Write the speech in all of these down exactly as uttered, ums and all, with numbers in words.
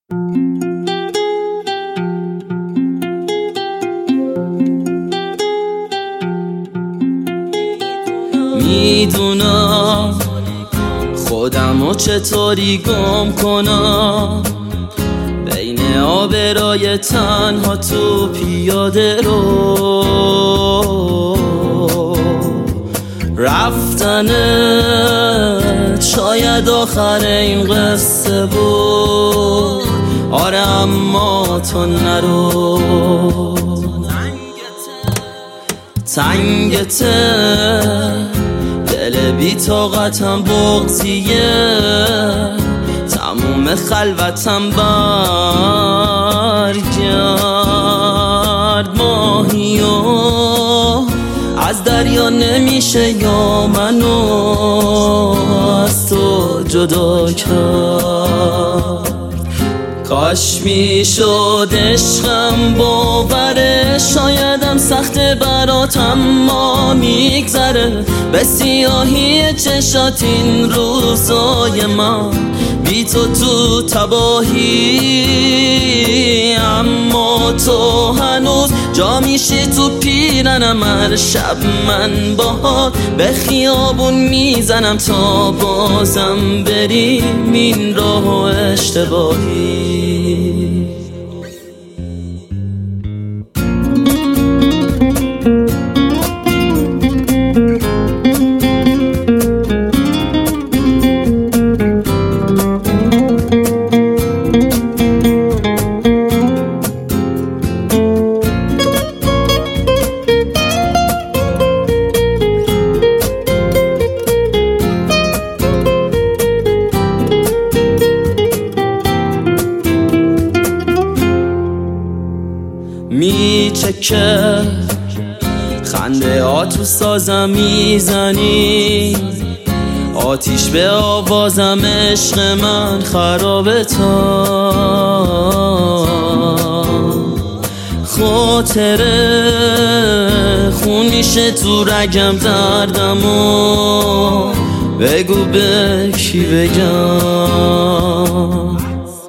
میدونم خودمو چطوری گم کنم بین آبرای تنها تو پیاده رو رفتنت شاید آخر این قصه بود. آره اما تو نرو، تنگته دل بی طاقتم بغضیه، تموم خلوتم برگرد ماهیو از دریا نمیشه یا منو از تو جدا کرد. کاش میشد عشقم باوره، شایدم سخته برات اما میگذره. به سیاهی چشات این روزای من بی تو تو تباهی، اما تو هنوز جا میشی تو پیرنم. هر شب من باهات به خیابون میزنم تا بازم بریم این راه اشتباهی. میچکه خنده ها تو سازم میزنی، آتیش به آوازم عشق من خرابه تا خاطره خون میشه تو رگم دردمو بگو به کی بگم.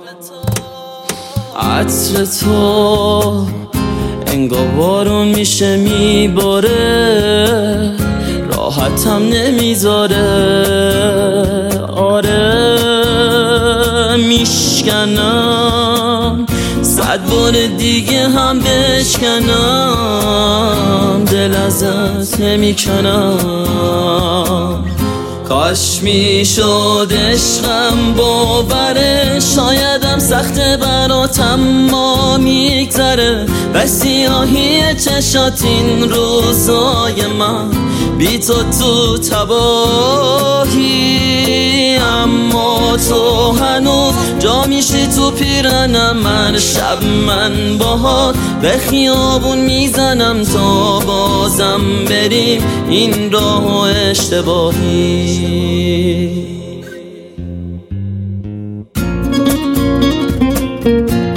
عطر تو انگار بارون میشه میباره، راحتم نمیذاره. آره میشکنم صد بار دیگه هم بشکنم، دل ازت نمیکنم. کاش میشد عشقم باوره، شایدم سخته برات اما میگذره. به سیاهی چشات این روزای من بی تو تو تباهی، اما تو هنوز جا میشی تو پیرنم. هر شب من باهات به خیابون میزنم تا بازم بریم این راه اشتباهی.